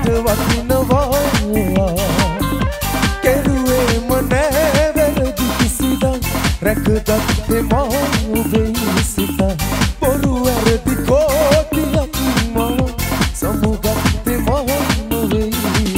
වටිනවා කෙරුවේම නෑ වැරදි කිසිදා රැකගත්තේ මා ඔබේ සිත බොරු වැරදි කෝටියක් මා සමුගත්තේ මා නොවේ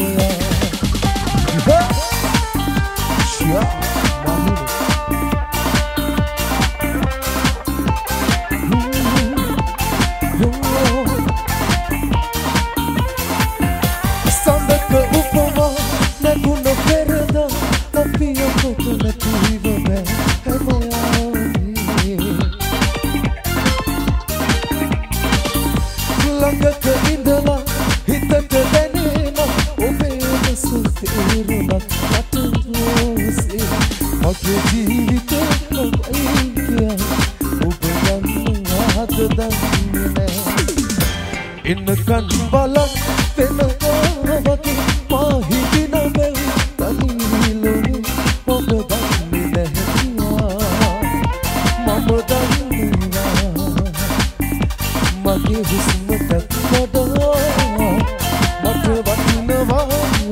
ඉන්නකන් බලක් වෙනවා වගේ පාහිදින බැල් තනිලුනේ ඔබ දන්නේ නැහැ මම දන්නවා මගේ හුස්මට වඩා මට වටිනවා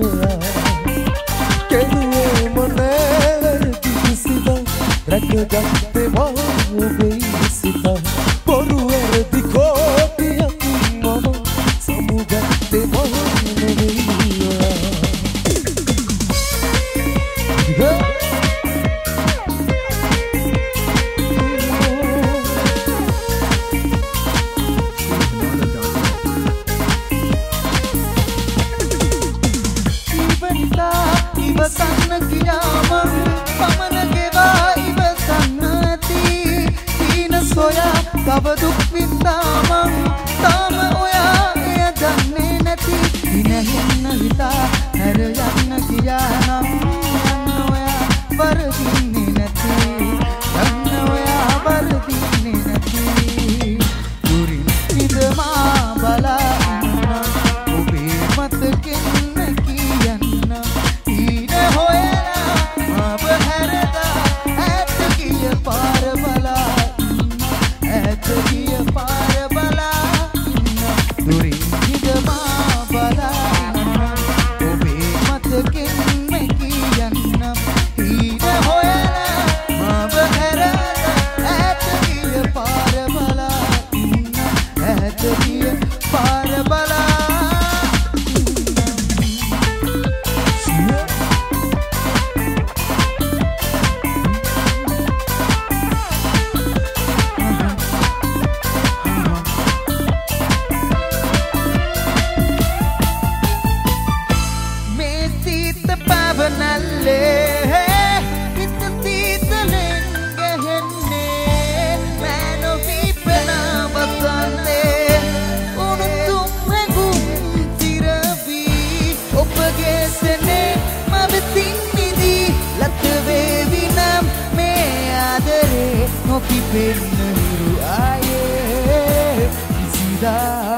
කෙරුවේම නෑ වැරදි කිසිදා රැකගත්තේ මා ඔබේ සිත බොරු වැරදි කෝටියක් ඉවසන්න කියාම පමණ ගෙවා ඉවසන්න ඇති දීන සොයා තව දුක් විඳාම තාම ඔයා එය දන්නේ නැති ඉනහින්න හිතා හැර යන්න කියානම් යන්න ඔයා වරදින්නේ නැති යන්න ඔයා වරදින්නේ නැති දුරින් ඉඳමා බලා ඉන්න ඔබේ මතකෙන් Kipennu aye isida